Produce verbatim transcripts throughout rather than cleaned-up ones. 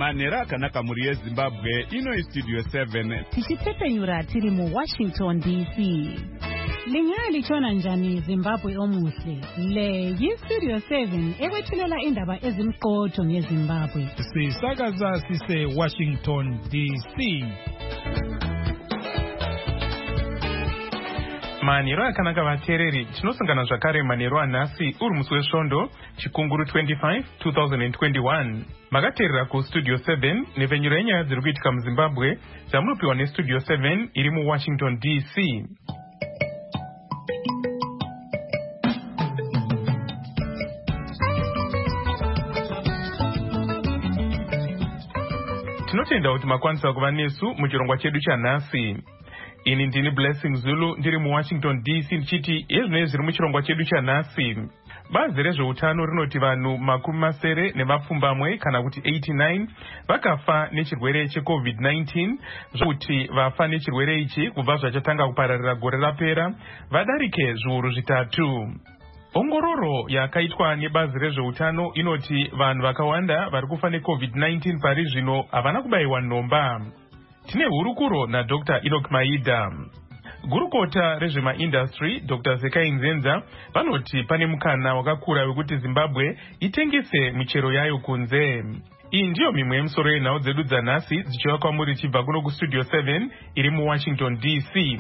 Manera kanaka muri Zimbabwe ino Studio seven. Tichitepenyura tiri mu Washington D C. Linyali chona njani Zimbabwe omuhle. Le yi Studio seven ekwethulela indaba ezimqotho ngeZimbabwe. Sisakaza sise Washington D C. Maniro akanaka vateereri, tinosangana zvakare maniro anhasi uri musi wesvondo chikunguru twenty-five twenty twenty-one. Makateerera kustudio seven nevenyuro yenyaya dziri kuitika muZimbabwe zvamunopiwa nestudio seven iri muWashington D C. Tinotenda kuti makwanisa kuva nesu muchirongwa chedu chanhasi. Ini ndini Blessing Zulu ndiri muWashington D C ndichiti ezvino zviri muchirongwa chedu chanhasi. Bazi rezveutano rinoti vanhu makumi masere nevapfumbamwe kana kuti eighty-nine vakafa nechirwere checovid nineteen, zvokuti vafa nechirwere ichi kubva zvachatanga kupararira gore rapera vadarike zviuru zvitatu. Ongororo yakaitwa nebazi rezveutano inoti vanhu vakawanda vari kufa necovid nineteen pari zvino havana kubayiwa nhomba. Tine hurukuro naDr Enoch Maida. Gurukota rezvemaindustry Doctor Zekai Nzenza vanoti pane mukana wakakura wekuti Zimbabwe itengese michero yayo kunze. Iyi ndiyo mimwe yemisoro yenhau dzedu dzanhasi dzichiva kwamuri chibva kuno kustudio seven iri muWashington D C.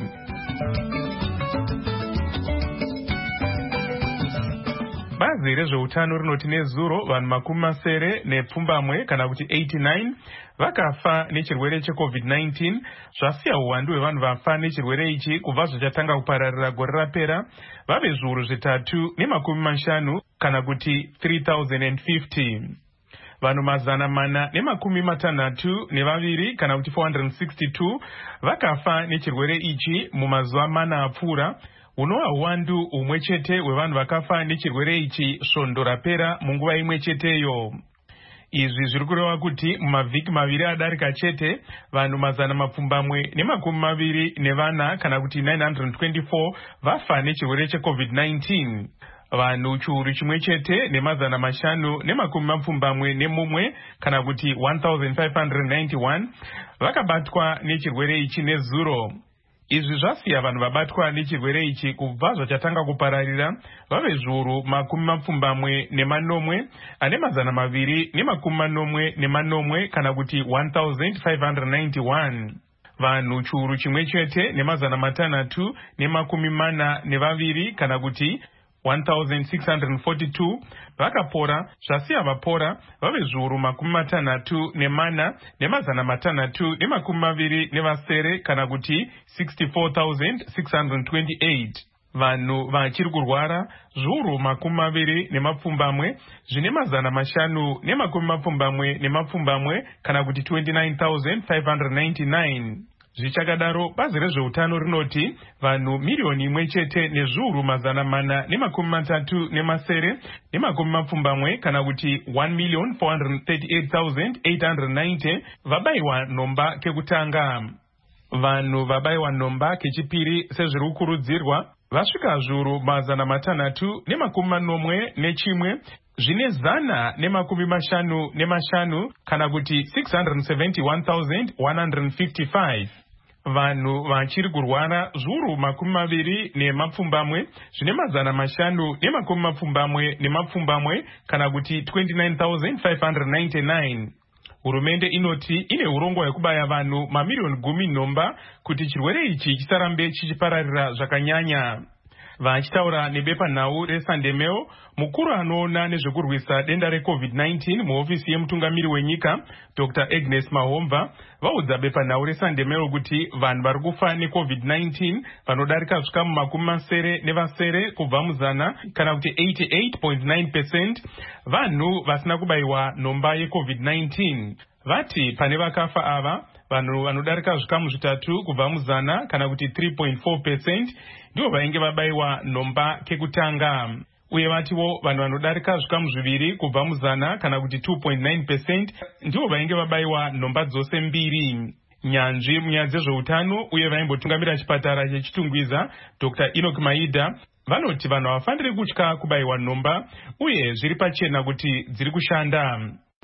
Bazi rezveutano rinoti nezuro vanhu makumi masere nepfumbamwe kana kuti eighty-nine vakafa nechirwere checovid nineteen, zvasiya uwandu hwevanhu vafa nechirwere ichi kubva zvachatanga kupararira gore rapera vave zviuru zvitatu nemakumi mashanu kana kuti three thousand fifty. Vanhu mazana mana nemakumi matanhatu nevaviri kana kuti four hundred sixty-two vakafa nechirwere ichi mumazuva mana apfuura, unova uwandu umwe chete hwevanhu vakafa nechirwere ichi svondo rapera munguva imwe cheteyo. Izvi zviri kureva kuti mumavhiki maviri adarika chete vanhu mazana mapfumbamwe nemakumi maviri nevana kana kuti nine hundred twenty-four vafa nechirwere checovid nineteen. Vanhu chiuru chimwe chete nemazana mashanu nemakumi mapfumbamwe nemumwe kana kuti one thousand five hundred ninety-one vakabatwa nechirwere ichi nezuro. Izvi zvasiya vanhu vabatwa nechirwere ichi kubva zvachatanga kupararira vave zviuru makumi mapfumbamwe nemanomwe ane mazana maviri nemakumi manomwe nemanomwe kana kuti one thousand five hundred ninety-one. Vanhu chiuru chimwe chete nemazana matanhatu nemakumi mana nevaviri kana kuti one thousand six hundred forty-two vakapora, zvasiya vapora vave zviuru makumi matanhatu nemana nemazana matanhatu nemakumi maviri nevasere kana kuti sixty-four thousand six hundred twenty-eight. Vanhu vachiri kurwara zviuru makumi maviri nemapfumbamwe zvine mazana mashanu nemakumi mapfumbamwe nemapfumbamwe kana kuti twenty-nine thousand five hundred ninety-nine. Zvichakadaro bazi rezveutano rinoti vanhu miriyoni imwe chete nezviuru mazana mana nemakumi matatu nemasere nemakumi mapfumbamwe kana kuti one million four hundred thirty-eight thousand eight hundred ninety vabayiwa nhomba kekutanga. Vanhu vabayiwa nhomba kechipiri sezviri kukurudzirwa vasvika zviuru mazana matanhatu nemakumi manomwe nechimwe zvine zana nemakumi mashanu nemashanu kana kuti six hundred seventy-one thousand one hundred fifty-five. Vanhu vachiri kurwara zviuru makumi maviri nemapfumbamwe zvine mazana mashanu nemakumi mapfumbamwe nemapfumbamwe kana kuti twenty-nine thousand five hundred ninety-nine. Hurumende inoti ine urongwa hwekubaya vanhu mamiriyoni gumi nhomba kuti chirwere ichi chisarambe chichipararira zvakanyanya. Vachitaura nebepanhau reSunday Mail, mukuru anoona nezvekurwisa denda recovid nineteen muhofisi yemutungamiri wenyika Doctor Agnes Mahomva vaudza bepanhau reSunday Mail kuti vanhu vari kufa necovid nineteen vanodarika zvikamu makumi masere nevasere kubva muzana kana kuti eighty-eight point nine percent vanhu vasina kubayiwa nhomba yecovid nineteen. Vati pane vakafa ava vanhu vanodarika zvikamu zvitatu kubva muzana kana kuti three point four percent ndivo vainge vabayiwa nhomba kekutanga. Uye vatiwo vanhu vanodarika zvikamu zviviri kubva muzana kana kuti two point nine percent ndivo vainge vabayiwa nhomba dzose mbiri. Nyanzvi munyaya dzezveutano uye vaimbotungamira chipatara chechitungwiza Doctor Enoch Maida vanoti vanhu havafaniri kutya kubayiwa nhomba uye zviri pachena kuti dziri kushanda.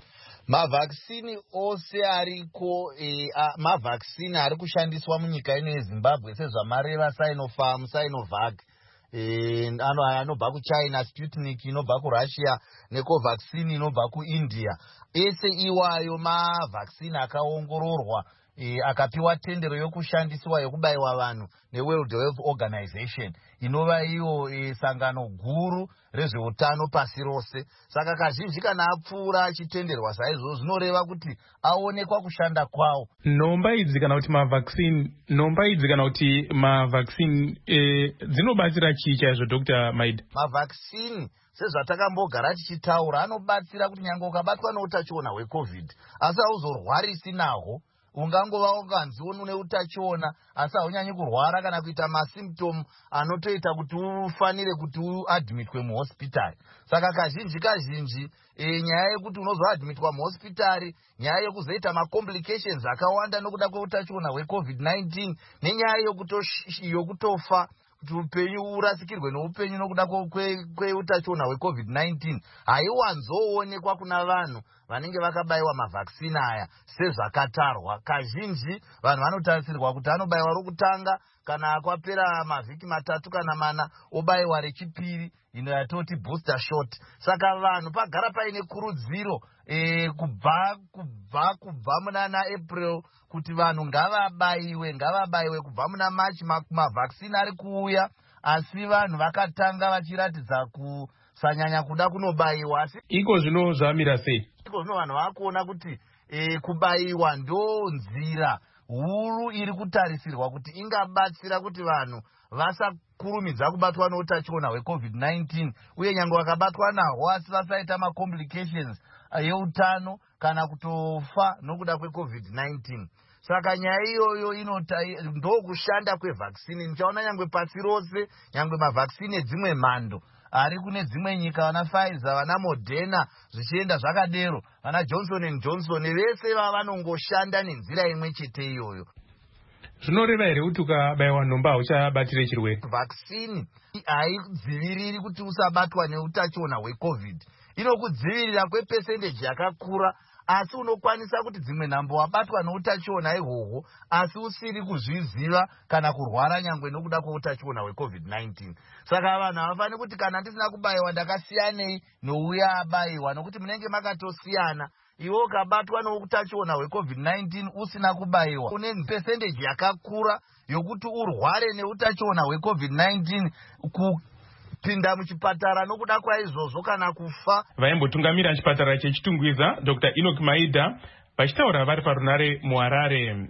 mavaccine ose ariko e, mavaccine ari kushandiswa munyika ino yeZimbabwe sezvamareva Sinopharm, Sinovac e, ano anobva kuChina, Sputnik inobva kuRussia neCovaxin inobva kuIndia. Ese iwayo mavaccine akaongororwa e, akapiwa tendero yokushandiswa yokubayiwa vanhu neWorld Health Organization inova iyo e, sangano guru rezveutano pasi rose. Saka kazhinji kana apfuura achitenderwa saizvo zvinoreva kuti aonekwa kushanda kwawo. Nomba idzi kana kuti mavaccine nomba idzi kana kuti mavaccine e, dzinobatsira chii chaizvo Doctor Maida? Mavaccine sezvatakambogara tichitaura anobatsira kuti nyange ukabatwa neutachiona hweCovid asi hauzorwarisi nahwo. Ungangova unganzi une utachiona asi haunyanyi kurwara kana kuita masymptom anotoita kuti ufanire kuti uadmitwe muhospitari. Saka kazhinji kazhinji e, nyaya yekuti unozoadmitwa muhospitari, nyaya yekuzoita macomplications akawanda nokuda kweutachiona hweCovid nineteen nenyaya yokutofa kuti upenyu urasikirwe neupenyu nokuda kweutachiona hweCovid nineteen haiwanzoonekwa kuna vanhu vanenge vakabayiwa mavaccine aya sezvakatarwa. Kazhinji vanhu vanotarisirwa kuti anobayiwa rokutanga kana kwapera mavhiki matatu kana mana obayiwa rechipiri ino yatoti booster shot. Saka vanhu pagara paine kurudziro e, kubva kubva kubva munana April kuti vanhu ngavabayiwe ngavabayiwe kubva muna March mavaccine ari kuuya asi vanhu vakatanga vachiratidza kusanyanya kuda kunobayiwa. Asi iko zvino zvamira sei? Iko zvino vanhu vakuona kuti e, kubayiwa ndo nzira huru iri kutarisirwa kuti ingabatsira kuti vanhu vasakurumidza kubatwa neutachiona hweCovid nineteen uye nyange vakabatwa nahwo asi vasaita macomplications yeutano kana kutofa nokuda kweCovid nineteen. Saka nyaya iyoyo inota ndokushanda kwevaccine. Nichaona nyangwe pasi rose nyangwe mavaccine dzimwe mhando ari kune dzimwe nyika vana Pfizer vana Moderna zvichienda zvakadero vana Johnson and Johnson vese vanongoshanda nenzira imwe chete iyoyo. Zvinoreva here kuti ukabayiwa nhomba hauchabatire chirwere? Vaccine haidziviriri kuti usabatwa neutachiona hweCovid. Inokudzivirira kwepercentage yakakura asi unokwanisa kuti dzimwe nhambo wabatwa neutachiona ihwohwo asi usiri kuzviziva kana kurwara nyangwe nokuda kweutachiona hweCovid nineteen. Saka vanhu havafani kuti kana ndisina kubayiwa ndakasiyanei nouya abayiwa nokuti munenge makatosiyana. Iwe ukabatwa neutachiona hweCovid nineteen usina kubayiwa une percentage yakakura yokuti urware neutachiona hweCovid nineteen ku pinda muchipatara nokuda kwaizvozvo kana kufa. Vaimbotungamira chipatara chechitungwiza Doctor Enoch Maida vachitaura vari parunare muHarare.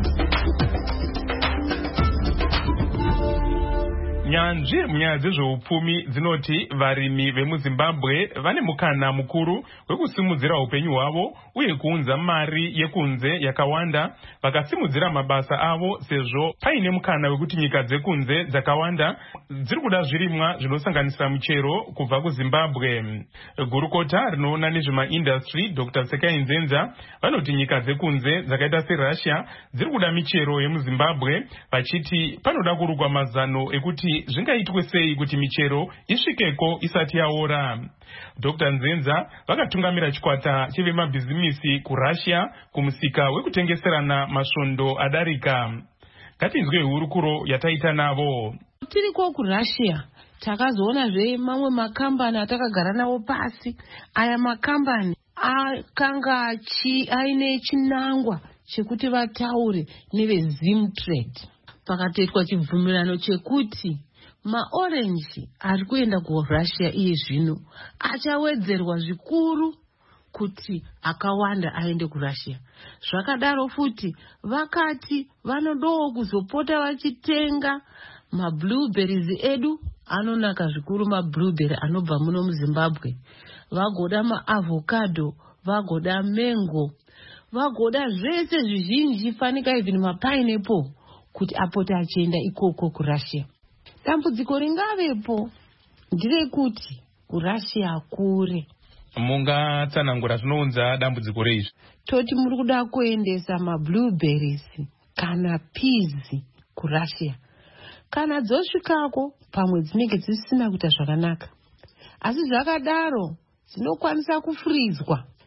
Nyanzvi munyaya dzezveupfumi dzinoti varimi vemuZimbabwe vane mukana mukuru wekusimudzira upenyu hwavo uye kuunza mari yekunze yakawanda vakasimudzira mabasa avo sezvo paine mukana wekuti nyika dzekunze dzakawanda dziri kuda zvirimwa zvinosanganisira michero kubva kuZimbabwe. Gurukota rinoona nezvemaindastry Doctor Sekai Nzenza vanoti nyika dzekunze dzakaita seRussia dziri kuda michero yemuZimbabwe vachiti panoda kurugwa mazano ekuti zvingaitwe sei kuti michero isvikeko isati yaora. Doctor Nzenza vakatungamira chikwata chevemabhizimisi kuRussia kumusika wekutengeserana masvondo adarika. Ngatinzwe hurukuro yataita navo. Tiriko kuRussia takazoonazve mamwe makambani atakagara nawo pasi. Aya makambani akanga aine chinangwa chekuti vataure neveZimtrade. Pakatoitwa chibvumirano chekuti maorenji ari kuenda kuRussia iye zvino achawedzerwa zvikuru kuti akawanda aende kuRussia. Zvakadaro futi vakati vanodowo kuzopota vachitenga mablueberries edu anonaka zvikuru mablueberry anobva muno muZimbabwe. Vagoda maavocado, vagoda mango, vagoda zvese zvizhinji fanika even mapineapple kuti apota achienda ikoko kuRussia. Dambudziko ringavepo ndirekuti kuRussia kure. Mungatsanangura zvinounza dambudziko reizvi? Toti muri kuda kuendesa mablueberries kana peas kuRussia. Kana dzosvikako pamwe dzinenge dzisina kuita zvakanaka. Asi zvakadaro dzinokwanisa kufrizwa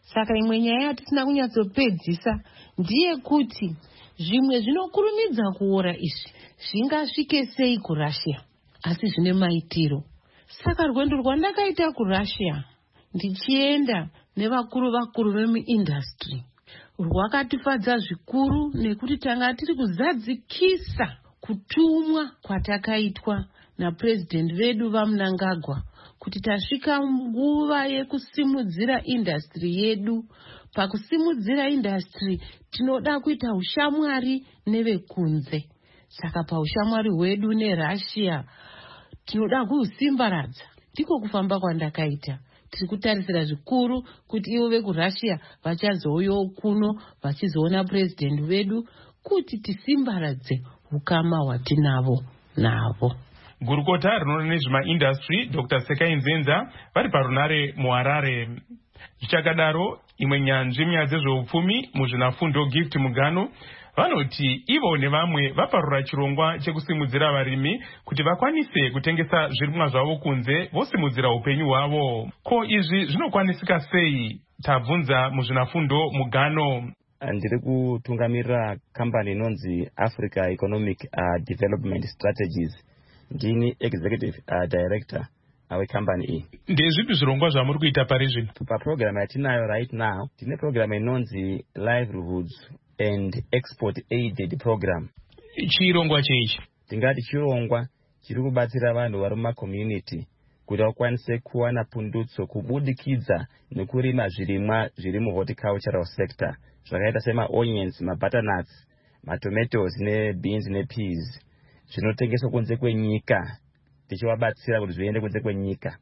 Saka imwe nyaya yatisina kunyatsopedzisa ndiye kuti zvimwe zvinokurumidza kuora izvi zvingasvike sei kuRussia, asi zvine maitiro. Saka rwendo rwandakaita kuRussia ndichienda nevakuru vakuru vemuindustry rwakatifadza zvikuru, nekuti tanga tiri kuzadzikisa kutumwa kwatakaitwa napresident vedu vaMnangagwa kuti tasvika nguva yekusimudzira industry yedu. Pakusimudzira industry tinoda kuita ushamwari nevekunze. Saka paushamwari hwedu neRussia tinoda kuhusimbaradza. Ndiko kufamba kwandakaita. Tiri kutarisira zvikuru kuti ivo vekuRussia vachazouyawo kuno vachizoona president vedu kuti tisimbaradze ukama hwatinavo navo. Gurukota rinoona nezvemaindustry Doctor Sekai Nzenza vari parunare muHarare. Zvichakadaro, imwe nyanzvi munyaya dzezveupfumi muzvinafundo Gift Mugano vanoti ivo nevamwe vaparura chirongwa chekusimudzira varimi kuti vakwanise kutengesa zvirimwa zvavo kunze vosimudzira upenyu hwavo. Ko izvi zvinokwanisika sei? Tabvunza muzvinafundo Mugano. Ndiri kutungamirira kambani inonzi Africa Economic uh, Development Strategies. Ndini executive uh, director wekambani iyi. Ndezvipi zvirongwa zvamuri kuita pari zvino? Paprogramu yatinayo right now tine programu inonzi Livelihoods and Export Aided Program. Chirongwa cheichi tingati chirongwa chiri kubatsira vanhu vari mumakommunity kuti vakwanise kuwana pundutso kubudikidza nekurima zvirimwa zviri muhorticultural sector zvakaita semaonions, mabutternuts, matomatoes nebeans nepeas zvinotengeswa kunze kwenyika, tichivabatsira kuti zviende kunze kwenyika.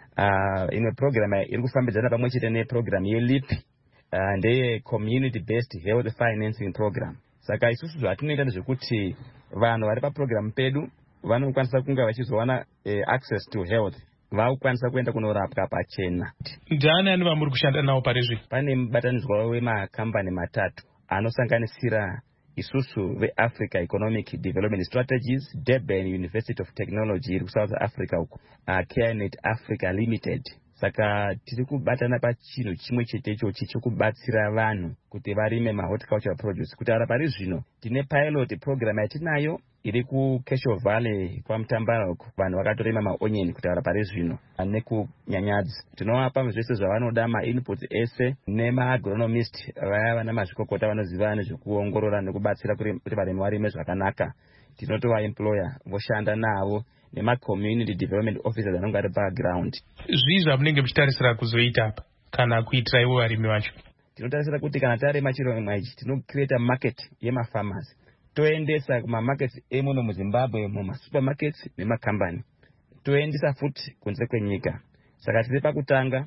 Uh, imwe program iri kufambidzana pamwe chete neprogram yeLEAP uh, ndeye Community Based Health Financing Program. Saka isusu zvatinoita ndezvekuti vanhu vari paprogram pedu vanokwanisa kunga vachizowana uh, access to health, vakukwanisa kuenda kunorapwa pachena. Ndiani ani vamuri kushanda nawo pari zvino? Pane mubatanidzwa wemakambani matatu anosanganisira isusu veAfrica Economic Development Strategies, Durban University of Technology iri kuSouth Africa uko, uh, CareNet Africa Limited. Saka tiri kubatana pachinhu chimwe chete ichochi chokubatsira vanhu kuti varime mahorticultural produce. Kuti ara pari zvino tine pilot program yatinayo iri kuCashew Valley kwaMutambara uko, vanhu vakatorima maonion kuti ara pari zvino nekunyanyadzi. Tinovapa zvese zvavanoda, mainputs ese nemaagronomist vaya vana mazvikokota vanoziva nezvekuongorora nekubatsira kuti varimi varime zvakanaka. Tinotova employer voshanda navo nema-community development officers anonga ari background. Zvii zvamunenge muchitarisira kuzoita apa kana kuitira ivo varimi vacho? Tinotarisira kuti kana tarima chirongwa ichi tinocreate market yemafarmers, toendesa kumamarkets emuno muZimbabwe, mumasupermarkets nemakambani, toendesa futi kunze kwenyika. Saka tiri pakutanga,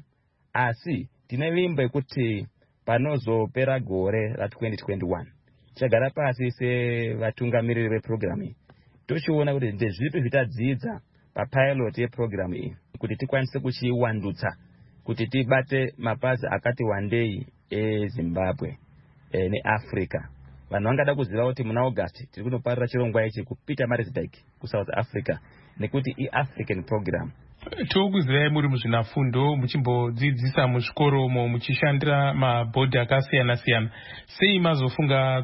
asi tine vimbo yekuti panozopera gore ra twenty twenty-one chagara pasi sevatungamiriri veprogramu iyi tochiona kuti ndezvipi zvitadzidza papilot yeprogramu iyi kuti tikwanise kuchiwandutsa kuti tibate mapazi akati wandei eZimbabwe e, neAfrica. Vanhu vangada kuziva kuti muna August tiri kunoparira chirongwa ichi kuPietermaritzburg kuSouth Africa nekuti iAfrican program. Tokuzivai muri muzvinafundo muchimbodzidzisa muzvikoro umo muchishandira mabhodhi akasiyana siyana. Sei mazofunga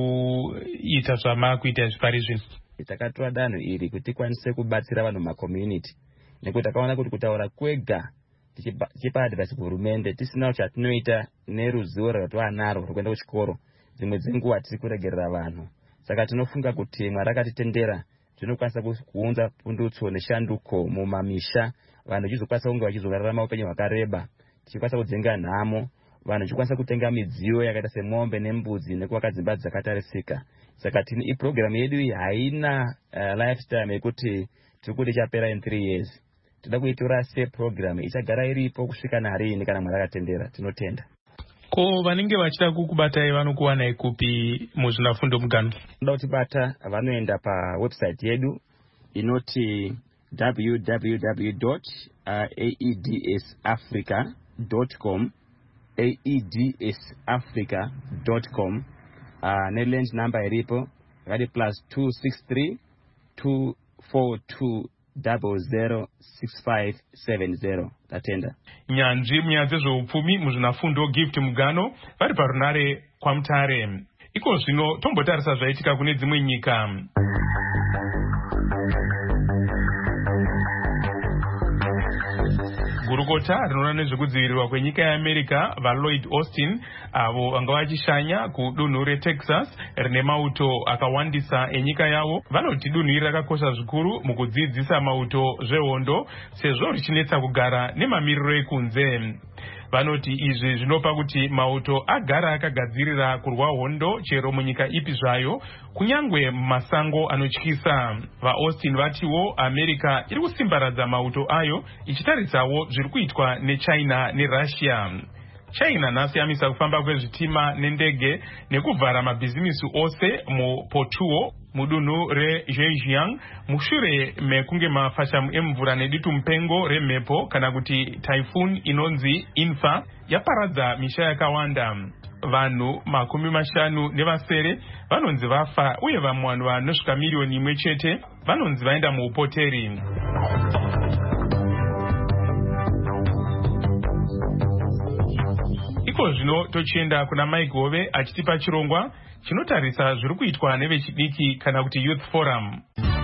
kuita zvamakuita zvipari zvino? Takatora danho iri kuti tikwanise kubatsira vanhu mumakommunity nekuti takaona kuti kutaura kwega tichipa advice kuhurumende tisina chatinoita neruzivo rwatovanarwo rwekuenda kuchikoro, dzimwe dzenguva tiri kuregerera vanhu. Saka tinofunga kuti Mwari akatitendera tinokwanisa kuunza pundutso neshanduko mumamisha, vanhu vachizokwanisa kunge vachizorarama upenyu hwakareba, tichikwanisa kudzenga nhamo, vanhu vachikwanisa kutenga midziyo yakaita semombe nembudzi nekuvaka dzimba dzakatarisika. Saka tini iprogramu yedu iyi haina uh, lifetime yekuti tiri kuti ichapera in three years. Toda kuitora seprogramu ichagara iripo kusvika narini kana Mwari akatendera. Tinotenda. Ko vanenge vachida kukubatai vanokuwanai kupi muzvinafundo Mugano? Kuda kutibata vanoenda pa website yedu inoti w w w dot aedsafrica dot com aedsafrica dot com uh, ne range number iripo yakati plus two six three two four two zero zero six five seven zero. Tatenda. nyanzvi munyaya dzezveupfumi muzvinafundo Gift Mugano vari parunare kwaMutare. Iko zvino tombotarisa zvaitika kune dzimwe nyika. Gurukota rinoona nezvekudzivirirwa kwenyika yeAmerica vaLloyd Austin avo vanga vachishanya kudunhu reTexas rine mauto akawandisa enyika yavo vanoti dunhu iri rakakosha zvikuru mukudzidzisa mauto zvehondo sezvo richinetsa kugara nemamiriro ekunze. Vanoti izvi zvinopa kuti mauto agara akagadzirira kurwa hondo chero munyika ipi zvayo kunyangwe mumasango anotyisa. VaAustin vatiwo America iri kusimbaradza mauto ayo ichitaritsawo zviri kuitwa neChina neRussia. China nhasi yamisa kufamba kwezvitima nendege nekuvhara mabhizimisi ose muPotuo mudunhu reZhejiang mushure mekunge mafashamu emvura neditu mupengo remhepo kana kuti typhoon inonzi Infa yaparadza misha yakawanda. Vanhu makumi mashanu nevasere vanonzi vafa uye vamwe vanhu vanosvika miliyoni imwe chete vanonzi vaenda muupoteri. Iko zvino tochienda kuna Mike Hove achitipa chirongwa chinotarisa zviri kuitwa nevechidiki kana kuti Youth Forum.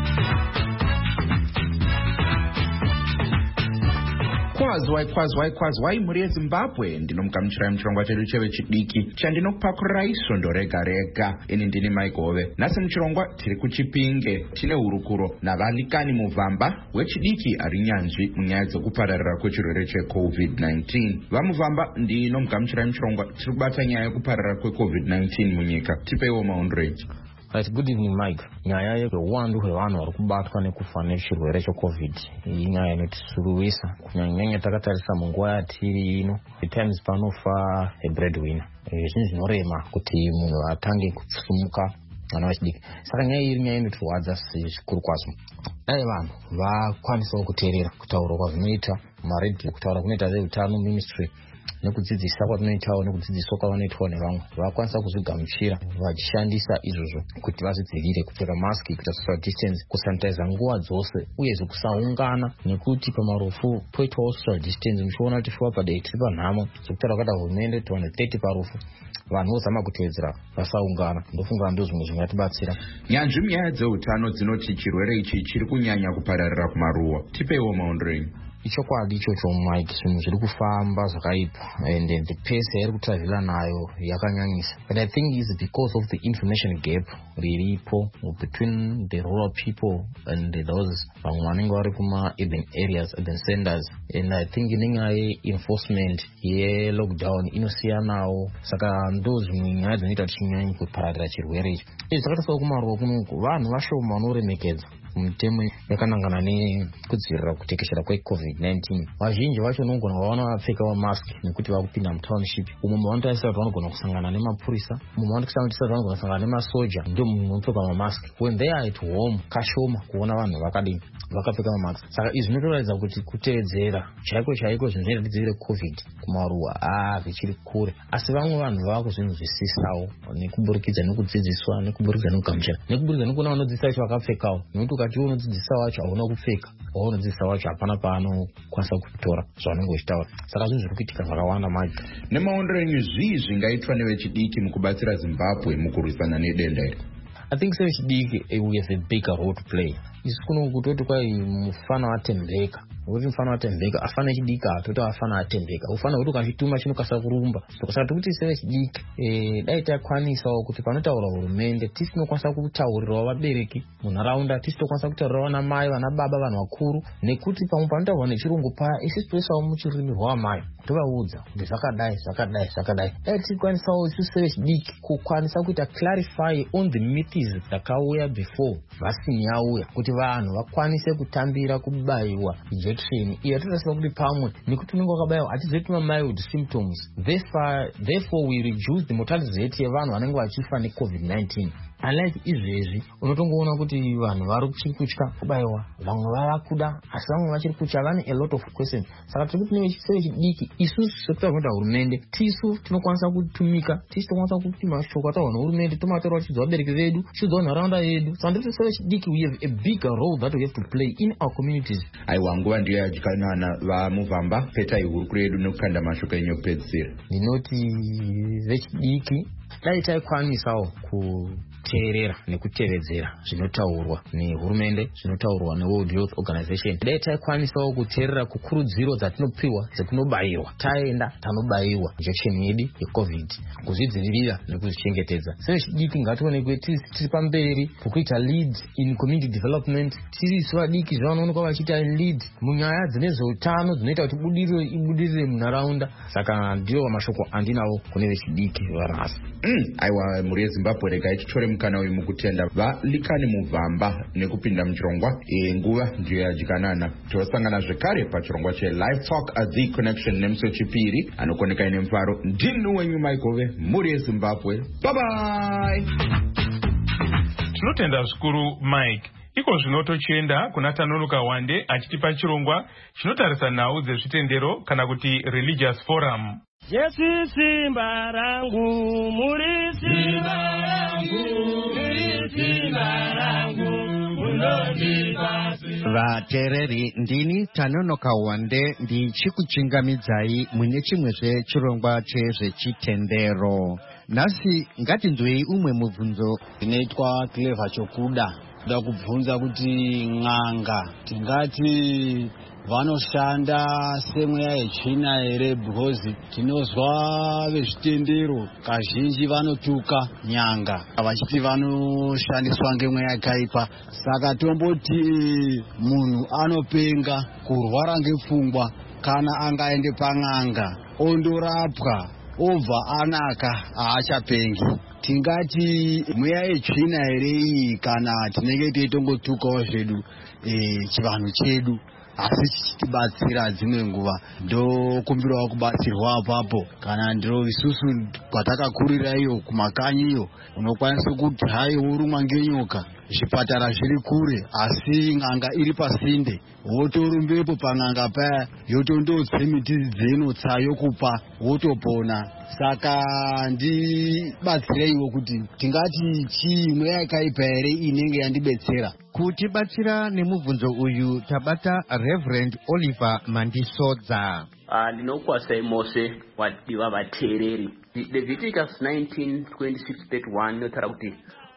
Kwazwai kwazwai kwazwai muri yeZimbabwe ndinomugamuchirai muchirongwa chedu chevechidiki chandinokupakurai svondo rega rega. Ini ndini Mike Hove. Nhasi muchirongwa tiri kuChipinge tine hurukuro navalikani Muvamba wechidiki ari nyanzvi munyaya dzekupararira kwechirwere checovid nineteen. VaMuvamba ndinomugamuchirai muchirongwa tiri kubata nyaya yekupararira kwecovid nineteen munyika. Tipeiwo maondrei. Right, good evening Mike. Nyaya yekuwandu hwevanhu vari kubatwa nekufa nechirwere checovid inyaya inotisuruwisa kunyanya takatarisa munguva yatiri ino. The times panofa a breadwinner. Zvinhu zvinorema kuti munhu atange kusumuka vana vechidiki. Saka nyaya iri nyaya inotirwadza zvikuru kwazvo. Dai vanhu vakwanisawo kuteerera kutaura kwazvinoita maredhiyo, kutaura kunoita zveutano ministry nekudzidzisa kwavanoitawo nekudzidziswa kwavanoitwa nevamwe vakwanisa kuzvigamuchira vachishandisa izvozvo kuti vazvidzivirire, kupfeka maski, kuita social distance, kusanitiza nguva dzose uyezve kusaungana nekuti pamarufu poitwawo social distance. Muchiona kuti fuwa padai tiri panhamo dzekutaura kwata hurumende two hundred thirty parufu vanhu vozama kutevedzera vasaungana. Ndofunga ndo zvimwe zvingatibatsira. Nyanzvi munyaya dzeutano dzinoti chirwere ichi chiri kunyanya kupararira kumaruwa. Tipeiwo maondrei. Ichokwadi ichocho Mike, zvinhu zviri kufamba zvakaipa and the pace yairi kutravela nayo yakanyanyisa. But I think it's because of the information gap riripo between the rural people and those vamwe vanenge vari kuma urban areas, urban centers. And I think inenyaya enforcement yelockdown inosiyanawo. Saka ndo zvimwe nyaya dzinoita tichinyanya kupararira chirwere ichi. Izvi zvakatasawo kumaruwa kunoku vanhu vashoma vanoremekedza mutemo yakanangana nekudzivirira kutekeshera kwecovid nineteen. Vazhinji vacho unogona vaona vapfeka mask nekuti vakupinda mutownship. Umwe mavanotarisira kuti vanogona kusangana nemapurisa, umwe mavanotarisira kuti vanogona kusangana nemasoja, ndio mumwe unopfeka mamask. When they are at home kashoma kuona vanhu vakadini vakapfeka mamask. Saka izvi zvinotoratidza kuti kutevedzera chaiko chaiko zvinoita tidzivirire covid kumaruwa ah zvichiri kure. Asi vamwe vanhu vakuzvinzwisisawo nekuburikidza nekudzidziswa nekuburikidza nekugamuchira nekuburikidza nekuona vanodzidzisa vacho vakapfekawo. Nekuti ukati unodzidzisa wacho hauna kupfeka, unodzidzisa wacho hapana paanokwanisa kutora zvavanenge vachitaura. Saka zvinhu zviri kuitika zvakawanda Mike. Nemaondero enyu zvii zvingaitwa nevechidiki mukubatsira Zimbabwe mukurwisana nedenda iri? I think sevechidiki we have a bigger role to play. Isi kuno kutoti kwai mufana watembeka. Kuti mufana watembeka afana chidiki atoti afana atembeka. Ufana kuti ukachituma chinokasa kurumba. Saka kuti sevechidiki eh dai takwanisawo kuti panotaura hurumende tisinokwanisa kutaurira vabereki munharaunda, tisinokwanisa kutaurira vana mai, vana baba, vanhu vakuru, nekuti pamwe panotaurwa nechirungu paya isi toisawo muchirimi rwamai tovaudza kuti zvakadai zvakadai zvakadai. Dai tikwanisawo isu sevechidiki kukwanisa kuita clarify on the myths dzakauya before vaccine yauya kuti vanhu vakwanise kutambira kubaiwa injection iyo. Totasema kuti pamwe nekuti unenge wakabaiwa hatizoiti mild symptoms, therefore therefore we reduce the mortality rate yevanhu vanenge vachifa necovid nineteen. unlike izvezvi unotongoona kuti vanhu vari kuchiri kutya kubayiwa, vamwe vava kuda asi vamwe vachiri kutya, vane a lot of questions. Saka tiri kuti nevechidiki isusu sekutaura kuita hurumende tisu tinokwanisa kutumika, tisu tinokwanisa kuti mashoko ataurwa nehurumende tomatera tichidza vabereki vedu, tichidza nharaunda yedu. Saka ndiri kuti sevechidiki we have a bigger role that we have to play in our communities. Aiwa, nguva ndiyo yadyikanana vaMuvamba, petai hurukuro yedu nekukanda mashoko enyu ekupedzisira. Ndinoti vechidiki dai taikwanisawo kuteerera nekutevedzera zvinotaurwa nehurumende, zvinotaurwa neWorld Health Organization. Dai taikwanisawo kuteerera kukurudziro dzatinopiwa dzekunobayirwa, taenda tanobayiwa injection yedu yecovid, kuzvidzivirira nekuzvichengetedza. Sevechidiki ngatione tiri pamberi pokuita lead in community development, tiri sevadiki zvavanoonekwa vachiita lead munyaya dzine zveutano dzinoita kuti budiriro ibudirire munharaunda. Saka ndiwo mashoko andinawo kune vechidiki varasi. Mm, aiwa, mhuri yeZimbabwe regai titore mukana uyu mukutenda valikani Muvamba nekupinda muchirongwa. E, nguva ndiyo yadyikanana. Tosangana zvekare pachirongwa cheLive Talk at the Connection nemusi wechipiri anokoneka ine mufaro. Ndini wenyu Maikove, mhuri yeZimbabwe. Bye bye. Tinotenda zvikuru Mike. Iko zvino tochienda kuna Tanonoka Wande achitipa chirongwa chinotarisa nhau dzezvitendero kana kuti religious forum. Jesu simba rangu, muri simba rangu, muri simba rangu, munondibasi. Vateereri, ndini Tanonoka Wande ndichikuchingamidzai mune chimwezve chirongwa chezvechitendero. Nhasi ngatinzwei umwe mubvunzo. Ndinoitwa Clever Chokuda. Ndoda kubvunza kuti n'anga tingati vanoshanda semweya yechina here, because tinozwa vezvitendero kazhinji vanotuka nyanga vachiti vanoshandiswa ngemweya yakaipa. Saka tomboti munhu anopenga kurwara ngepfungwa kana angaende pan'anga ondorapwa obva anaka haachapengi. Tingati mweya yetsvina here iyi kana tinenge teitongotukawo zvedu e, chivanhu chedu asi chichitibatsira dzimwe nguva. Ndokumbirawo kubatsirwa apapo kana ndiro isusu kwatakakurira iyo kumakanyi iyo unokwanisa kuti hai urumwa ngenyoka zvipatara zviri kure asi n'anga iri pasinde, wotorumbepo pan'anga paya yotondotse miti dzenotsa yokupa wotopona. Saka ndibatsireiwo kuti tingati chii mweya yakaipa here inenge yandibetsera. Kutibatsira nemubvunzo uyu tabata Reverend Oliver Mandisodza. Uh, ndinokwasai mose wadiwa vateereri. Leviticus nineteen twenty-six thirty-one inotaura kuti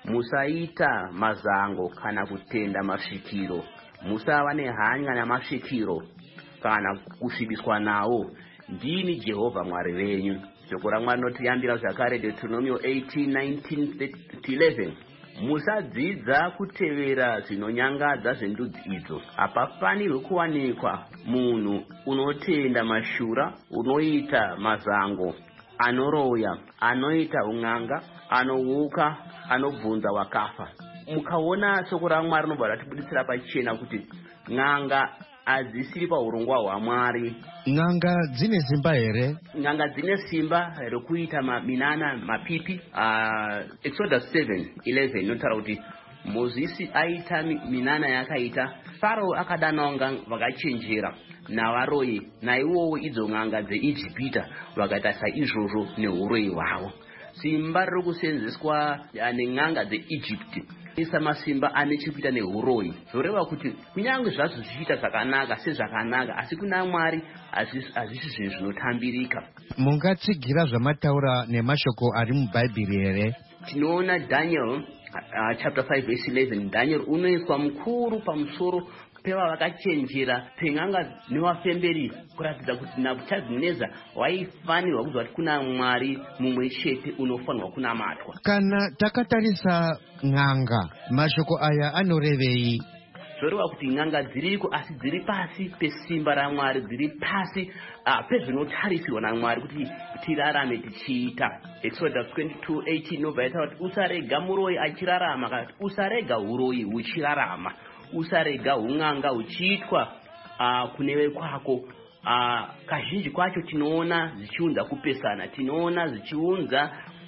musaita mazango kana kutenda masvikiro, musava nehanya namasvikiro kana kusvibiswa nawo. Ndini Jehovha Mwari wenyu. Shoko raMwari rinotiyambira zvakare Deuteronomy eighteen nineteen to eleven. Musadzidza kutevera zvinonyangadza zvendudzi idzo. Hapafanirwi kuwanikwa munhu unotenda mashura, unoita mazango, anoroya, anoita un'anga, anouka, anobvunza wakafa. Mukaona shoko raMwari rinobva ratibuditsira pachena kuti n'anga hadzisiri paurongwa hwaMwari. N'anga dzine simba here? N'anga dzine simba rekuita minana mapipi. uh, Exodus seven eleven inotaura kuti Mozisi aita minana yakaita. Farao akadanawo vakachenjera navaroyi, naivowo idzo n'anga dzeIjipita vakaita saizvozvo neuroyi hwavo. Simba riri kusenzeswa nen'anga dzeIjipti isa masimba ane chekuita neuroyi, zvoreva kuti kunyange zvazvo zvichiita zvakanaka sezvakanaka asi kuna Mwari hazvisi zvinhu zvinotambirika. Mungatsigira zvamataura nemashoko ari mubhaibheri here? Tinoona Daniel uh, chapter five verse eleven. Daniel unoiswa mukuru pamusoro peva vakachenjera pen'anga nevafemberi, kuratidza kuti Nebukadhineza waifanirwa kuzwa kuti kuna Mwari mumwe chete unofanirwa kunamatwa. Kana takatarisa n'anga, mashoko aya anorevei? Zvoreva kuti n'anga dziriko asi dziri pasi pesimba raMwari, dziri pasi uh, pezvinotarisirwa naMwari kuti tirarame tichiita. Exodus twenty-two eighteen nobva itaura kuti usarega muroyi achirarama, kana kuti usarega uroyi huchirarama, usarega un'anga uchiitwa uh, kunewe kwako. Uh, kazhinji kwacho tinoona zichiunza kupesana, tinoona zichiunza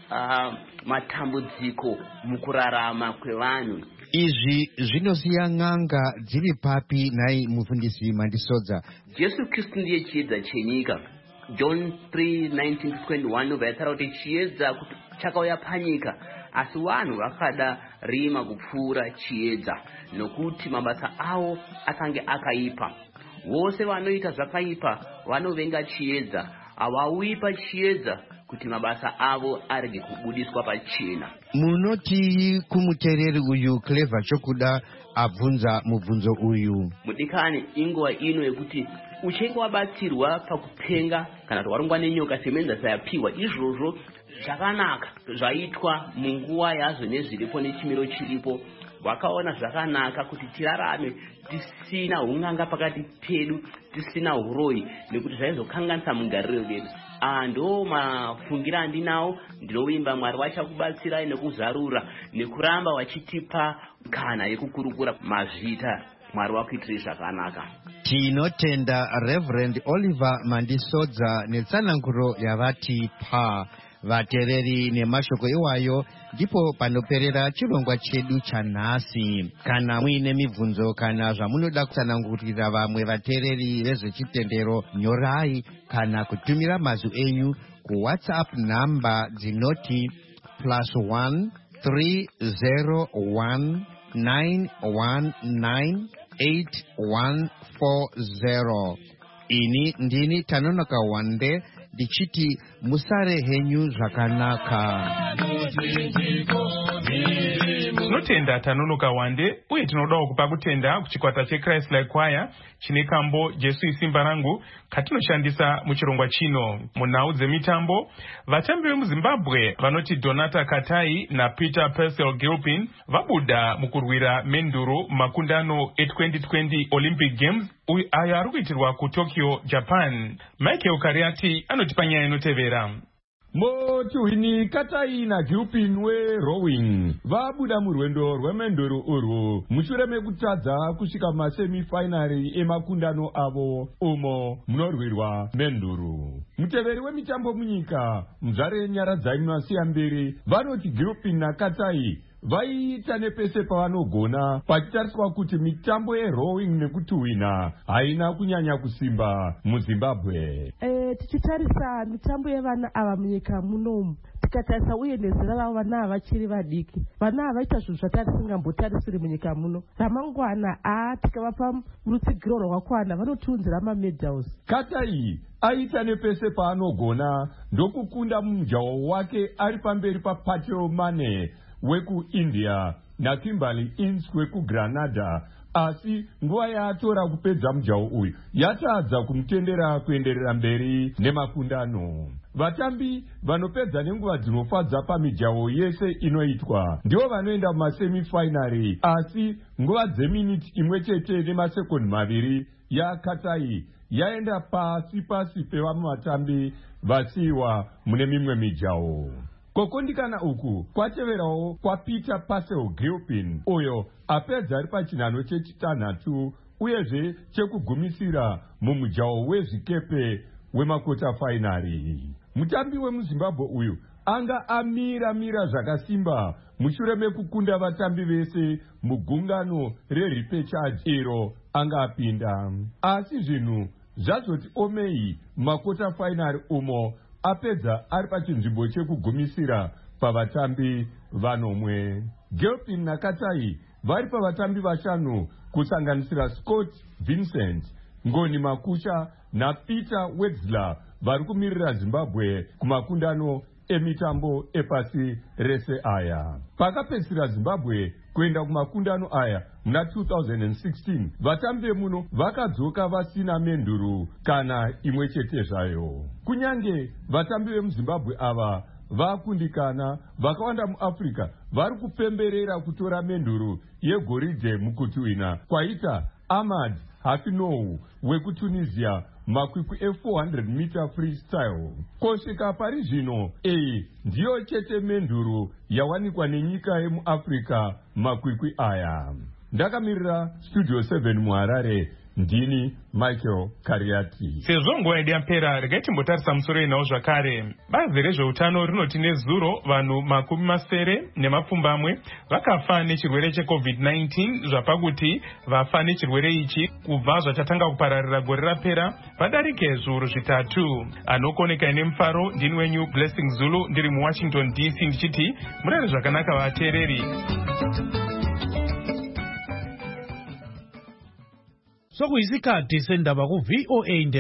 uh, matambudziko mukurarama kwevanhu. Izvi zvinosiya n'anga dziri papi nai mufundisi Mandisodza? Jesu Kristu ndiye chiedza chenyika. John three nineteen to twenty-one nobva yataura kuti chiedza chakauya panyika, asi vanhu vakada rima kupfuura chiedza nokuti mabasa avo akange akaipa. Vose vanoita zvakaipa vanovenga chiedza, havauyi pachiedza kuti mabasa avo arege kubudiswa pachena. Munoti kumutereri uyu Clever chokuda abvunza mubvunzo uyu. Mudikani, inguva ino yekuti uchenge wabatsirwa pakupenga kana kuti warongwa nenyoka semenza sayapiwa, izvozvo zvakanaka zvaitwa munguva yazvo nezviripo nechimiro chiripo. Vakaona zvakanaka kuti tirarame tisina unganga pakati pedu, tisina uroyi, nekuti zvaizokanganisa mugariro wedu. Ando mafungira andinawo, ndinovimba Mwari vachakubatsirai nekuzarura nekuramba wachitipa kana yekukurukura mazvita Mwari wakuitire zvakanaka. Tinotenda Reverend Oliver Mandisodza netsananguro yavatipa. Vatereri nemashoko iwayo ndipo panoperera chirongwa chedu chanhasi. Kana muine mibvunzo kana zvamunoda kutsanangurira vamwe vatereri vezvechitendero, nyorai kana kutumira mazwi enyu ku WhatsApp namba dzinoti plus one three zero one nine one nine eight one four zero. Ini ndini Tanonoka Wande ndichiti musare henyu zvakanaka. Tinotenda Tanonoka Wande uye tinodawo kupa kutenda kuchikwata cheChrist Like Choir chine kambo Jesu isimba rangu katinoshandisa muchirongwa chino. Munhau dzemitambo, vatambi vemuZimbabwe vanoti Donata Katai na Peter Purcell Gilpin vabuda mukurwira menduro makundano e twenty twenty Olympic Games ayo ari kuitirwa kuTokyo, Japan. Michael Kariati anotipa nyaya inotevera. Motuhini Katai na Gilpin werowing vabuda murwendo rwemenduro urwu mushure mekutadza kusvika masemifinari emakundano avo umo munorwirwa menduro. Muteveri wemitambo munyika muzvare Nyaradza munasiya mberi vanoti Gilpin na Katai vaiita nepese pavanogona pachitariswa kuti mitambo yerowing nekutuhwina haina kunyanya kusimba muZimbabwe. Eh, tichitarisa mitambo yevana ava munyika munomu, tikatarisa uye nezera ravo vana ava vachiri vadiki, vana ava vaita zvinhu zvatisingambotarisiri munyika muno. Ramangwana a tikavapa rutsigiro rwakakwana vanotiunzira mamedals. Katai aita nepese paanogona ndokukunda mumujaho wake ari pamberi paPatel Mane wekuIndia naKimberly Ince wekuGranada, asi nguva yaatora kupedza mujaho uyu yatadza kumutendera kuenderera mberi nemakundano. Vatambi vanopedza nenguva dzinofadza pamijaho yese inoitwa ndivo vanoenda mumasemifinari, asi nguva dzeminiti imwe chete nemasekondi maviri yaKatai yaenda pasi pasi pevamwe vatambi vasiyiwa mune mimwe mijaho. Kokondikana uku kwateverawo kwaPeter Purcell Gilpin uyo apedza ari pachinhano chechitanhatu uyezve chekugumisira mumujaho wezvikepe wemakota fainari. Mutambi wemuZimbabwe uyu anga amira mira zvakasimba mushure mekukunda vatambi vese mugungano rerepechage iro anga apinda, asi zvinhu zvazoti omei makota fainari umo apedza ari pachinzvimbo chekugumisira pavatambi vanomwe. Gilpin na Katai vari pavatambi vashanu kusanganisira Scott Vincent, Ngoni Makusha naPeter Wexler vari kumirira Zimbabwe kumakundano emitambo epasi rese aya. Pakapedzisira Zimbabwe kuenda kumakundano aya muna two thousand sixteen, vatambi vemuno vakadzoka vasina menduru kana imwe chete zvayo. Kunyange vatambi vemuZimbabwe ava vakundikana, vakawanda muAfrica vari kupemberera kutora menduru yegoridhe mukutuhwina kwaita Ahmad Hafinow wekuTunisia makwikwi e-four hundred meter freestyle. Kusvika pari zvino iyi ndiyo chete menduru yawanikwa nenyika yemuAfrica makwikwi aya. Ndakamirira Studio seven muHarare, ndini Michael Kariati. Sezvo nguva yedu yapera, regai timbotarisa musoro inawo zvakare. Bazi rezveutano rinoti nezuro vanhu makumi masere nemapfumbamwe vakafa nechirwere checovid nineteen, zvapakuti vafa nechirwere ichi kubva zvachatanga kupararira gore rapera padarike zviuru zvitatu. Anokoneka nemufaro ndini wenyu Blessing Zulu, ndiri muWashington D C ndichiti murere zvakanaka vateereri. Sokuyisikhathi sendaba ku V O A